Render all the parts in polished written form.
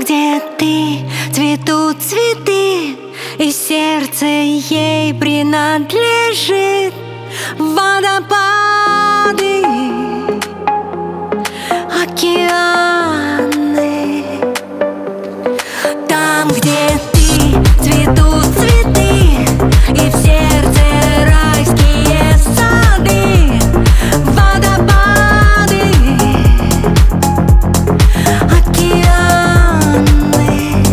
где ты, цветут цветы, и сердце ей принадлежит. Водопады, океаны. Там, где ты, цветут цветы, и в сердце райские сады. Водопады, океаны.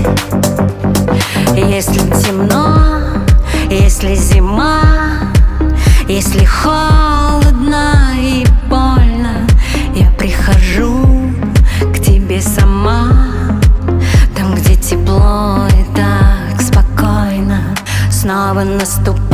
Если темно, если зима, если холодно и больно, я прихожу к тебе сама. Там, где тепло и так спокойно, снова наступает